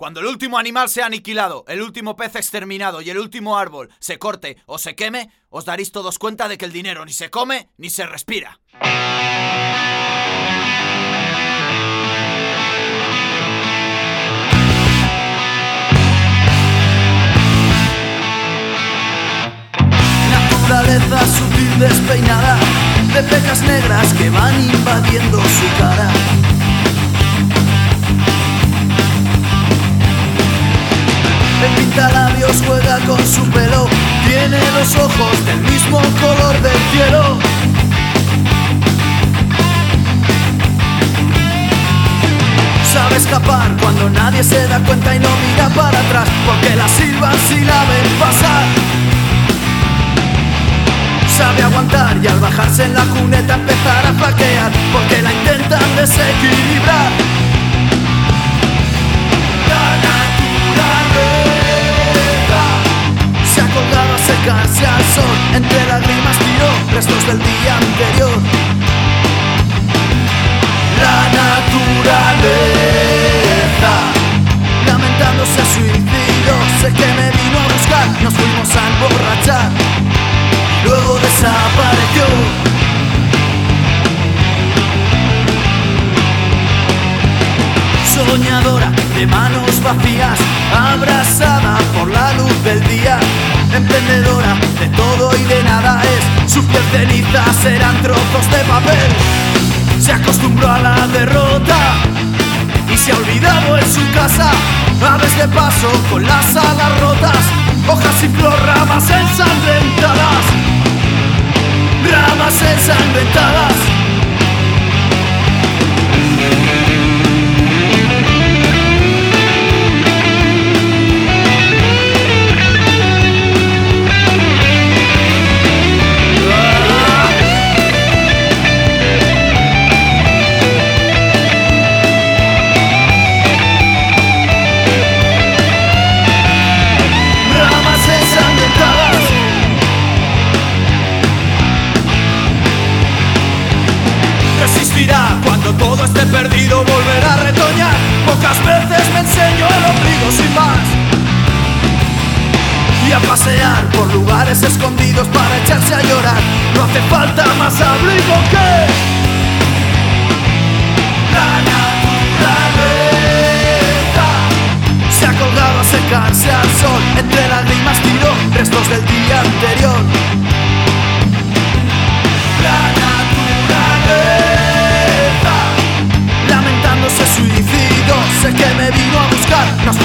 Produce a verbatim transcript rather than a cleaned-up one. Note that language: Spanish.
Cuando el último animal sea aniquilado, el último pez exterminado y el último árbol se corte o se queme, os daréis todos cuenta de que el dinero ni se come ni se respira. Naturaleza sutil despeinada de pecas negras que van invadiendo su cara. El pintalabios juega con su pelo, tiene los ojos del mismo color del cielo. Sabe escapar cuando nadie se da cuenta y no mira para atrás, porque la silban si la ven pasar. Sabe aguantar y al bajarse en la cuneta empezar a flaquear, porque la intentan desequilibrar. La naturaleza se ha colgado a secarse al sol, entre lágrimas tiró restos del día anterior. La naturaleza lamentándose suicidó, sé que me vino a buscar, nos fuimos a emborrachar. Luego desapareció. Soñadora de manos vacías, abrazada por la luz del día, emprendedora de todo y de nada es. Sus pies cenizas eran trozos de papel. Se acostumbró a la derrota y se ha olvidado en su casa. Aves de paso con las alas rotas, hojas y flor, ramas ensangrentadas, ramas ensangrentadas. Cuando todo esté perdido volverá a retoñar. Pocas veces me enseño el ombligo sin más, y a pasear por lugares escondidos para echarse a llorar. No hace falta más abrigo que la naturaleza. Se ha colgado a secarse al sol, entre lágrimas tiró restos del día anterior. La naturaleza se suicidó, sé que me vino a buscar, nos